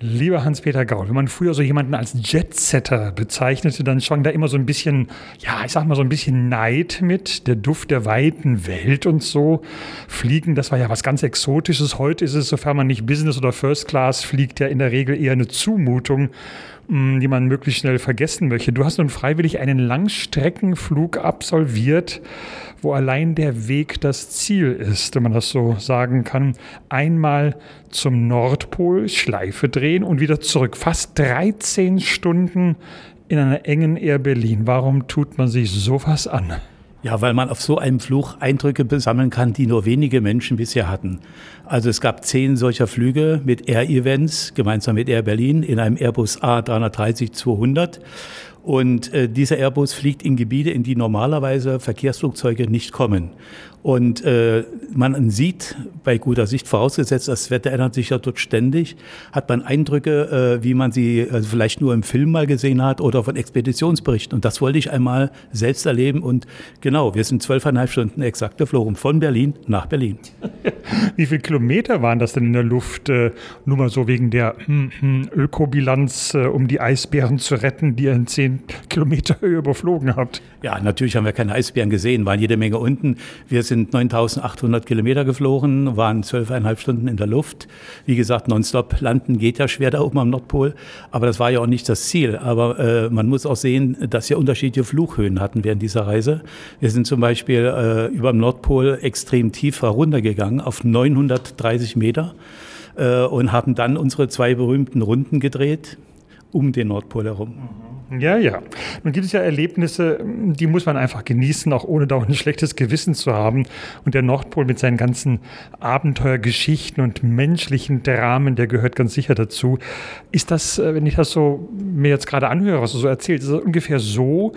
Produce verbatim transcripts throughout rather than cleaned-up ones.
Lieber Hans-Peter Gaul, wenn man früher so jemanden als Jetsetter bezeichnete, dann schwang da immer so ein bisschen, ja, ich sag mal so ein bisschen Neid mit, der Duft der weiten Welt und so. Fliegen, das war ja was ganz Exotisches. Heute ist es, sofern man nicht Business oder First Class fliegt, ja in der Regel eher eine Zumutung, die man möglichst schnell vergessen möchte. Du hast nun freiwillig einen Langstreckenflug absolviert, wo allein der Weg das Ziel ist, wenn man das so sagen kann. Einmal zum Nordpol, Schleife drehen und wieder zurück. Fast dreizehn Stunden in einer engen Air Berlin. Warum tut man sich sowas an? Ja, weil man auf so einem Flug Eindrücke sammeln kann, die nur wenige Menschen bisher hatten. Also es gab zehn solcher Flüge mit Air-Events, gemeinsam mit Air Berlin, in einem Airbus A drei dreißig zweihundert. Und äh, dieser Airbus fliegt in Gebiete, in die normalerweise Verkehrsflugzeuge nicht kommen. Und äh, man sieht, bei guter Sicht vorausgesetzt, das Wetter ändert sich ja dort ständig, hat man Eindrücke, äh, wie man sie also vielleicht nur im Film mal gesehen hat oder von Expeditionsberichten. Und das wollte ich einmal selbst erleben. Und genau, wir sind zwölfeinhalb Stunden exakt geflogen, von Berlin nach Berlin. Wie viele Kilometer waren das denn in der Luft? Äh, nur mal so wegen der hm, hm, Ökobilanz, äh, um die Eisbären zu retten, die ihr in zehn Kilometer Höhe überflogen habt. Ja, natürlich haben wir keine Eisbären gesehen, waren jede Menge unten. Wir sind neuntausendachthundert Kilometer geflogen, waren zwölfeinhalb Stunden in der Luft. Wie gesagt, nonstop landen geht ja schwer da oben am Nordpol, aber das war ja auch nicht das Ziel. Aber äh, man muss auch sehen, dass wir unterschiedliche Flughöhen hatten während dieser Reise. Wir sind zum Beispiel äh, über dem Nordpol extrem tief heruntergegangen auf neunhundertdreißig Meter äh, und haben dann unsere zwei berühmten Runden gedreht um den Nordpol herum. Ja, ja. Nun gibt es ja Erlebnisse, die muss man einfach genießen, auch ohne dauernd ein schlechtes Gewissen zu haben. Und der Nordpol mit seinen ganzen Abenteuergeschichten und menschlichen Dramen, der gehört ganz sicher dazu. Ist das, wenn ich das so mir jetzt gerade anhöre, was du so erzählst, ist das ungefähr so,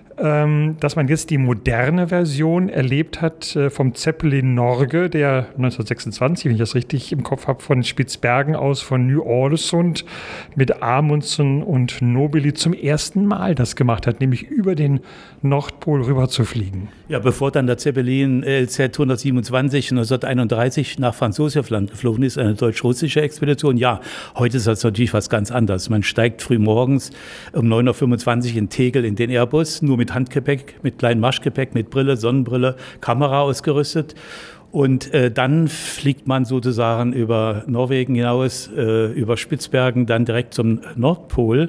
dass man jetzt die moderne Version erlebt hat vom Zeppelin Norge, der neunzehnhundertsechsundzwanzig, wenn ich das richtig im Kopf habe, von Spitzbergen aus, von Ny-Ålesund mit Amundsen und Nobili zum ersten Mal das gemacht hat, nämlich über den Nordpol rüber zu fliegen. Ja, bevor dann der Zeppelin L Z hundertsiebenundzwanzig neunzehnhunderteinunddreißig nach Franz Josef Land geflogen ist, eine deutsch-russische Expedition. Ja, heute ist das natürlich was ganz anderes. Man steigt früh morgens um neun Uhr fünfundzwanzig in Tegel in den Airbus, nur mit Handgepäck, mit kleinem Maschgepäck, mit Brille, Sonnenbrille, Kamera ausgerüstet. Und äh, dann fliegt man sozusagen über Norwegen hinaus, äh, über Spitzbergen, dann direkt zum Nordpol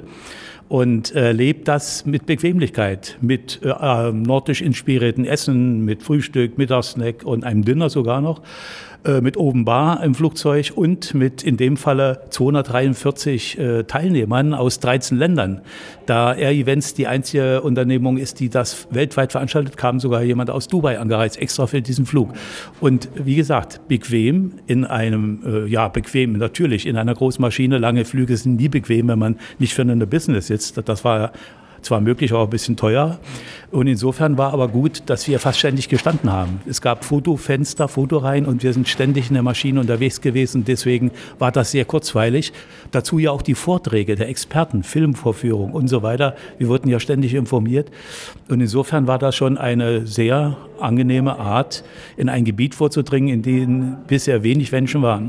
und äh, lebt das mit Bequemlichkeit, mit äh, nordisch inspirierten Essen, mit Frühstück, Mittagssnack und einem Dinner sogar noch, äh, mit Open Bar im Flugzeug und mit in dem Falle zweihundertdreiundvierzig äh, Teilnehmern aus dreizehn Ländern. Da Air Events die einzige Unternehmung ist, die das weltweit veranstaltet, kam sogar jemand aus Dubai angereist, extra für diesen Flug. Und wie gesagt, bequem in einem, äh, ja bequem natürlich, in einer großen Maschine, lange Flüge sind nie bequem, wenn man nicht für eine Business sitzt. Das war zwar möglich, aber ein bisschen teuer. Und insofern war aber gut, dass wir fast ständig gestanden haben. Es gab Fotofenster, Fotoreihen und wir sind ständig in der Maschine unterwegs gewesen. Deswegen war das sehr kurzweilig. Dazu ja auch die Vorträge der Experten, Filmvorführung und so weiter. Wir wurden ja ständig informiert. Und insofern war das schon eine sehr angenehme Art, in ein Gebiet vorzudringen, in dem bisher wenig Menschen waren.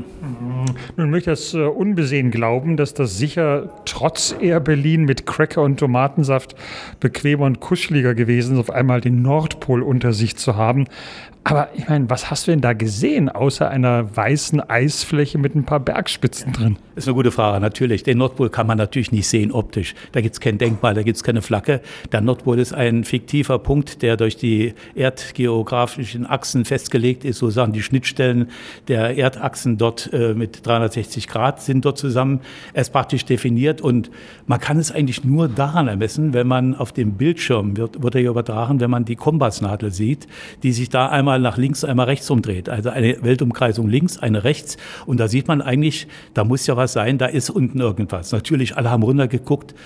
Nun möchte ich das äh, unbesehen glauben, dass das sicher trotz Air Berlin mit Cracker und Tomatensaft bequemer und kuscheliger gewesen ist, auf einmal den Nordpol unter sich zu haben. Aber ich meine, was hast du denn da gesehen, außer einer weißen Eisfläche mit ein paar Bergspitzen drin? Das ist eine gute Frage, natürlich. Den Nordpol kann man natürlich nicht sehen optisch. Da gibt es kein Denkmal, da gibt es keine Flagge. Der Nordpol ist ein fiktiver Punkt, der durch die erdgeografischen Achsen festgelegt ist. Sozusagen die Schnittstellen der Erdachsen dort äh, mit dreihundertsechzig Grad sind dort zusammen erst praktisch definiert. Und man kann es eigentlich nur daran ermessen, wenn man auf dem Bildschirm, wird, wird er ja übertragen, wenn man die Kompassnadel sieht, die sich da einmal nach links, einmal rechts umdreht. Also eine Weltumkreisung links, eine rechts. Und da sieht man eigentlich, da muss ja was sein, da ist unten irgendwas. Natürlich, alle haben runtergeguckt.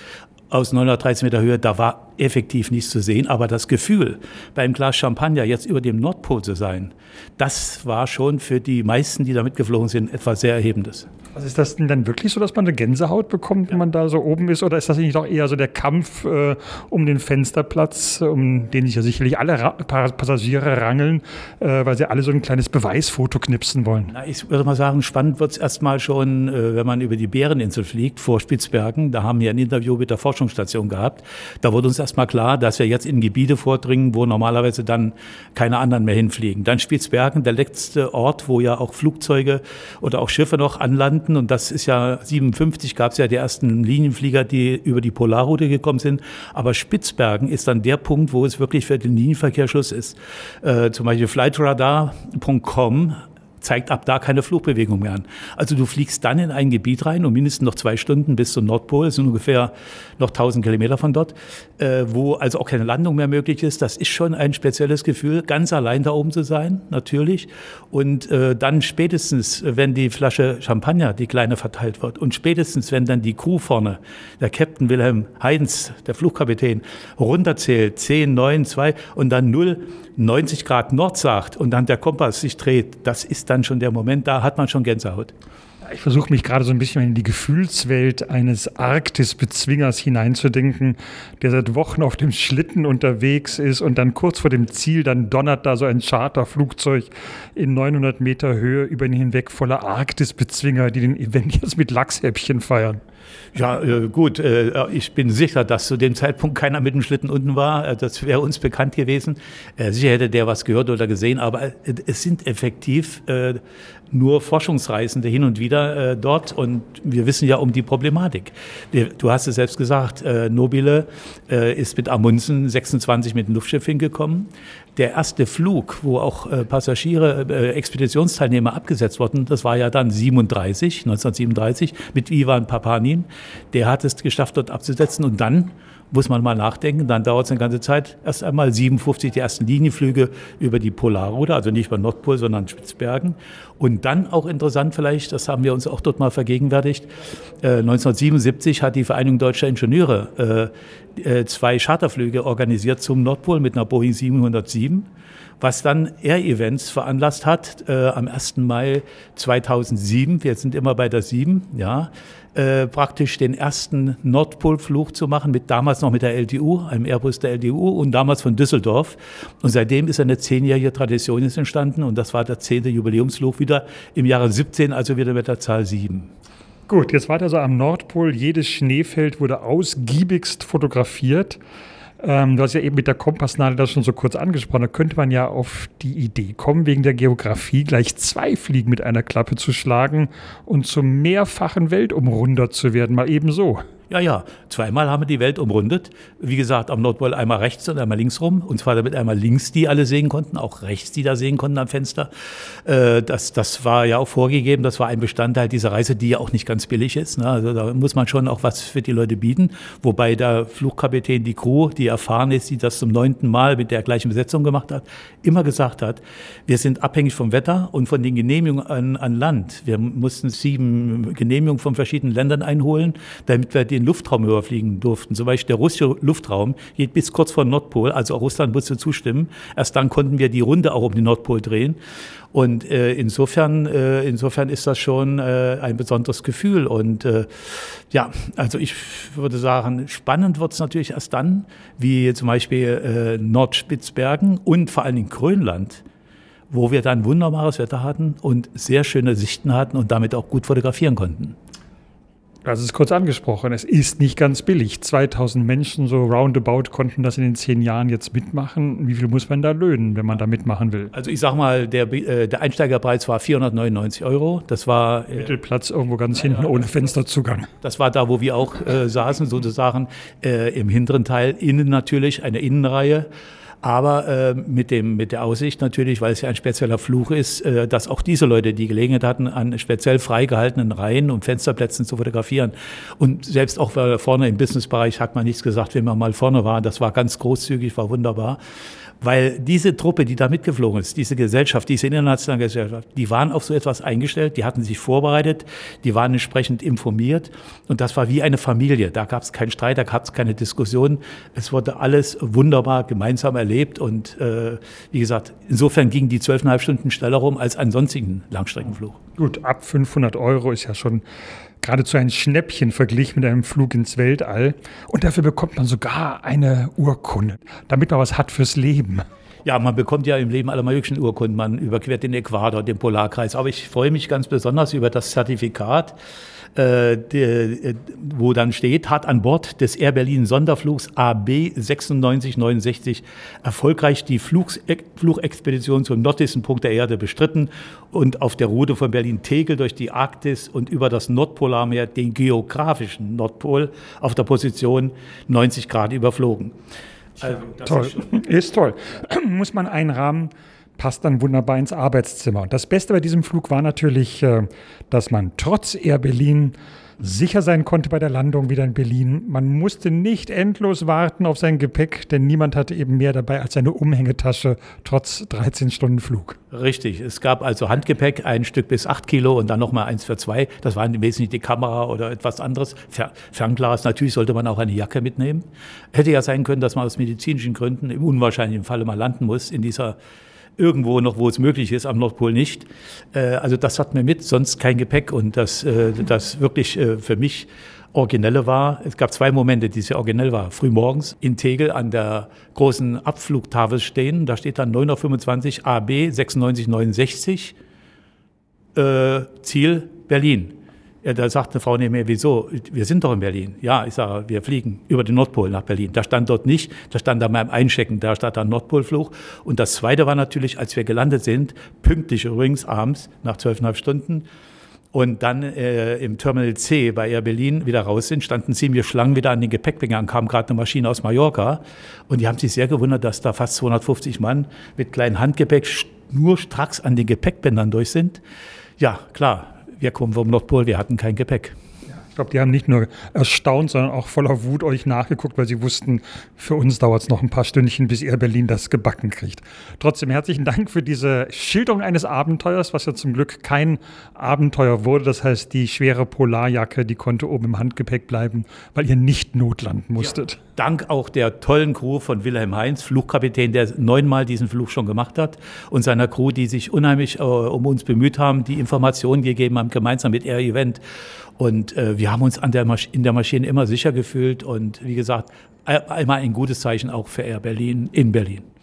aus neunhundertdreizehn Meter Höhe, da war effektiv nichts zu sehen. Aber das Gefühl, beim Glas Champagner jetzt über dem Nordpol zu sein, das war schon für die meisten, die da mitgeflogen sind, etwas sehr Erhebendes. Also ist das denn dann wirklich so, dass man eine Gänsehaut bekommt, wenn ja. man da so oben ist? Oder ist das nicht doch eher so der Kampf äh, um den Fensterplatz, um den sich ja sicherlich alle Ra- Passagiere rangeln, äh, weil sie alle so ein kleines Beweisfoto knipsen wollen? Na, ich würde mal sagen, spannend wird es erstmal schon, äh, wenn man über die Bäreninsel fliegt, vor Spitzbergen. Da haben wir ein Interview mit der Forschungsstation gehabt. Da wurde uns erstmal klar, dass wir jetzt in Gebiete vordringen, wo normalerweise dann keine anderen mehr hinfliegen. Dann Spitzbergen, der letzte Ort, wo ja auch Flugzeuge oder auch Schiffe noch anlanden. Und das ist ja siebenundfünfzig, gab es ja die ersten Linienflieger, die über die Polarroute gekommen sind. Aber Spitzbergen ist dann der Punkt, wo es wirklich für den Linienverkehr Schluss ist. Äh, zum Beispiel flightradar punkt com zeigt ab da keine Flugbewegung mehr an. Also du fliegst dann in ein Gebiet rein und mindestens noch zwei Stunden bis zum Nordpol, das sind ungefähr noch tausend Kilometer von dort, äh, wo also auch keine Landung mehr möglich ist. Das ist schon ein spezielles Gefühl, ganz allein da oben zu sein, natürlich. Und äh, dann spätestens, wenn die Flasche Champagner, die kleine, verteilt wird und spätestens, wenn dann die Crew vorne, der Captain Wilhelm Heinz, der Flugkapitän, runterzählt, zehn, neun, zwei und dann null, neunzig Grad Nord sagt und dann der Kompass sich dreht, das ist dann schon der Moment, da hat man schon Gänsehaut. Ich versuche mich gerade so ein bisschen in die Gefühlswelt eines Arktisbezwingers hineinzudenken, der seit Wochen auf dem Schlitten unterwegs ist und dann kurz vor dem Ziel, dann donnert da so ein Charterflugzeug in neunhundert Meter Höhe über ihn hinweg voller Arktisbezwinger, die den Event jetzt mit Lachshäppchen feiern. Ja, äh, gut, äh, ich bin sicher, dass zu dem Zeitpunkt keiner mit dem Schlitten unten war. Äh, das wäre uns bekannt gewesen. Äh, sicher hätte der was gehört oder gesehen, aber äh, es sind effektiv äh, nur Forschungsreisende hin und wieder äh, dort und wir wissen ja um die Problematik. Wir, du hast es selbst gesagt, äh, Nobile äh, ist mit Amundsen sechsundzwanzig mit dem Luftschiff hingekommen. Der erste Flug, wo auch äh, Passagiere, äh, Expeditionsteilnehmer abgesetzt wurden, das war ja dann siebenunddreißig, neunzehnhundertsiebenunddreißig mit Ivan Papanin. Der hat es geschafft, dort abzusetzen und dann muss man mal nachdenken, dann dauert es eine ganze Zeit. Erst einmal siebenundfünfzig die ersten Linienflüge über die Polarroute, also nicht über Nordpol, sondern Spitzbergen. Und dann auch interessant vielleicht, das haben wir uns auch dort mal vergegenwärtigt, äh, neunzehnhundertsiebenundsiebzig hat die Vereinigung Deutscher Ingenieure äh, äh, zwei Charterflüge organisiert zum Nordpol mit einer Boeing siebenhundertsieben. Was dann Air Events veranlasst hat, äh, am ersten Mai zweitausendsieben, wir sind immer bei der sieben, ja, äh, praktisch den ersten Nordpolflug zu machen, mit damals noch mit der L D U, einem Airbus der L D U und damals von Düsseldorf. Und seitdem ist eine zehnjährige Tradition entstanden und das war der zehnte Jubiläumsflug wieder im Jahre siebzehn, also wieder mit der Zahl sieben. Gut, jetzt weiter so am Nordpol. Jedes Schneefeld wurde ausgiebigst fotografiert. Ähm, du hast ja eben mit der Kompassnadel das schon so kurz angesprochen. Da könnte man ja auf die Idee kommen, wegen der Geografie gleich zwei Fliegen mit einer Klappe zu schlagen und zum mehrfachen Weltumrunder zu werden, mal eben so. Ja, ja, zweimal haben wir die Welt umrundet. Wie gesagt, am Nordpol einmal rechts und einmal links rum. Und zwar damit einmal links, die alle sehen konnten, auch rechts, die da sehen konnten am Fenster. Äh, das, das war ja auch vorgegeben, das war ein Bestandteil dieser Reise, die ja auch nicht ganz billig ist. Ne? Also da muss man schon auch was für die Leute bieten. Wobei der Flugkapitän, die Crew, die erfahren ist, die das zum neunten Mal mit der gleichen Besetzung gemacht hat, immer gesagt hat, wir sind abhängig vom Wetter und von den Genehmigungen an, an Land. Wir mussten sieben Genehmigungen von verschiedenen Ländern einholen, damit wir den Luftraum überfliegen durften. Zum Beispiel der russische Luftraum geht bis kurz vor Nordpol, also auch Russland musste zustimmen. Erst dann konnten wir die Runde auch um den Nordpol drehen. Und äh, insofern, äh, insofern ist das schon äh, ein besonderes Gefühl. Und äh, ja, also ich würde sagen, spannend wird es natürlich erst dann, wie zum Beispiel äh, Nordspitzbergen und vor allen Dingen Grönland, wo wir dann wunderbares Wetter hatten und sehr schöne Sichten hatten und damit auch gut fotografieren konnten. Das ist kurz angesprochen. Es ist nicht ganz billig. zweitausend Menschen so roundabout konnten das in den zehn Jahren jetzt mitmachen. Wie viel muss man da löhnen, wenn man da mitmachen will? Also ich sag mal, der, äh, der Einsteigerpreis war vierhundertneunundneunzig Euro. Das war äh, Mittelplatz irgendwo ganz hinten, ja, ohne Fensterzugang. Das war da, wo wir auch äh, saßen, sozusagen äh, im hinteren Teil, innen natürlich, eine Innenreihe. Aber äh, mit, dem, mit der Aussicht natürlich, weil es ja ein spezieller Fluch ist, äh, dass auch diese Leute die Gelegenheit hatten, an speziell freigehaltenen Reihen und Fensterplätzen zu fotografieren. Und selbst auch vorne im Businessbereich hat man nichts gesagt, wenn man mal vorne war. Das war ganz großzügig, war wunderbar. Weil diese Truppe, die da mitgeflogen ist, diese Gesellschaft, diese internationale Gesellschaft, die waren auf so etwas eingestellt, die hatten sich vorbereitet, die waren entsprechend informiert und das war wie eine Familie. Da gab es keinen Streit, da gab es keine Diskussion. Es wurde alles wunderbar gemeinsam erlebt und äh, wie gesagt, insofern gingen die zwölfeinhalb Stunden schneller rum als ein sonstigen Langstreckenflug. Gut, ab fünfhundert Euro ist ja schon geradezu ein Schnäppchen verglichen mit einem Flug ins Weltall. Und dafür bekommt man sogar eine Urkunde, damit man was hat fürs Leben. Ja, man bekommt ja im Leben alle möglichen Urkunden. Man überquert den Äquator, den Polarkreis. Aber ich freue mich ganz besonders über das Zertifikat, äh, die, wo dann steht, hat an Bord des Air Berlin Sonderflugs A B sechsundneunzig neunundsechzig erfolgreich die Flugs, Flugexpedition zum nördlichsten Punkt der Erde bestritten und auf der Route von Berlin-Tegel durch die Arktis und über das Nordpolarmeer den geografischen Nordpol auf der Position neunzig Grad überflogen. Also, das toll. Ist, schon ist toll. Muss man einrahmen, passt dann wunderbar ins Arbeitszimmer. Und das Beste bei diesem Flug war natürlich, dass man trotz Air Berlin sicher sein konnte bei der Landung wieder in Berlin. Man musste nicht endlos warten auf sein Gepäck, denn niemand hatte eben mehr dabei als eine Umhängetasche, trotz dreizehn Stunden Flug. Richtig, es gab also Handgepäck, ein Stück bis acht Kilo und dann nochmal eins für zwei. Das waren im Wesentlichen die Kamera oder etwas anderes. Fer- Fernglas, natürlich sollte man auch eine Jacke mitnehmen. Hätte ja sein können, dass man aus medizinischen Gründen im unwahrscheinlichen Falle mal landen muss in dieser irgendwo noch, wo es möglich ist, am Nordpol nicht. Äh, also das hatten wir mit, sonst kein Gepäck. Und das, äh, das wirklich äh, für mich Originelle war, es gab zwei Momente, die sehr originell war. Frühmorgens in Tegel an der großen Abflugtafel stehen, da steht dann neun Uhr fünfundzwanzig A B sechsundneunzig neunundsechzig, äh, Ziel Berlin. Ja, da sagt eine Frau neben mir, wieso? Wir sind doch in Berlin. Ja, ich sage, wir fliegen über den Nordpol nach Berlin. Da stand dort nicht, da stand da beim Einchecken, da stand da Nordpolflug. Und das Zweite war natürlich, als wir gelandet sind, pünktlich übrigens abends nach zwölfeinhalb Stunden und dann äh, im Terminal C bei Air Berlin wieder raus sind, standen ziemlich Schlangen wieder an den Gepäckbändern, kam gerade eine Maschine aus Mallorca und die haben sich sehr gewundert, dass da fast zweihundertfünfzig Mann mit kleinem Handgepäck nur stracks an den Gepäckbändern durch sind. Ja, klar. Wir kommen vom Nordpol, wir hatten kein Gepäck. Ich glaube, die haben nicht nur erstaunt, sondern auch voller Wut euch nachgeguckt, weil sie wussten, für uns dauert es noch ein paar Stündchen, bis Air Berlin das gebacken kriegt. Trotzdem herzlichen Dank für diese Schilderung eines Abenteuers, was ja zum Glück kein Abenteuer wurde. Das heißt, die schwere Polarjacke, die konnte oben im Handgepäck bleiben, weil ihr nicht notlanden musstet. Ja, dank auch der tollen Crew von Wilhelm Heinz, Flugkapitän, der neunmal diesen Flug schon gemacht hat, und seiner Crew, die sich unheimlich äh, um uns bemüht haben, die Informationen gegeben haben, gemeinsam mit Air Event. Und äh, wir haben uns an der Masch- in der Maschine immer sicher gefühlt und wie gesagt, einmal ein gutes Zeichen auch für Air Berlin in Berlin.